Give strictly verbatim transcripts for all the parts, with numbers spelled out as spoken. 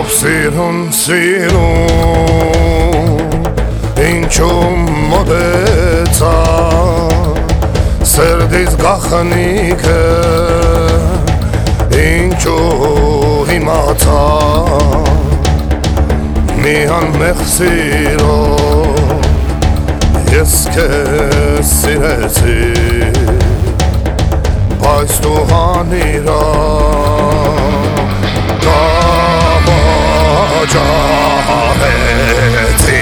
Սիրուն, սիրուն, ինչու մոտեցա Սերդիս գախնիկը, ինչու հիմացա Մի անմեղ սիրով, ես քեզ սիրեցի Բայց դու հանիրա Ջահեցի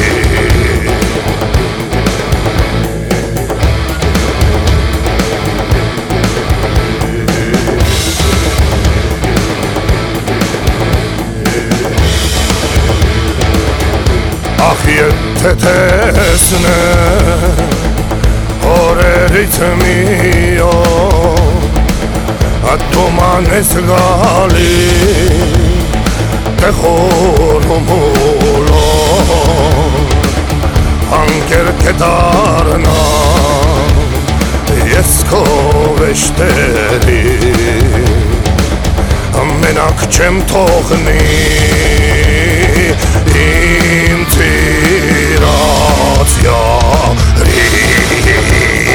Ախ եթե տեսնեմ օրերից մի օր Ատոման ես գալի Te խորոմոլո Անկեր կետարնա Ես քո վեշտերի Ամենակ չեմ թողնի Իմ տիրած յարի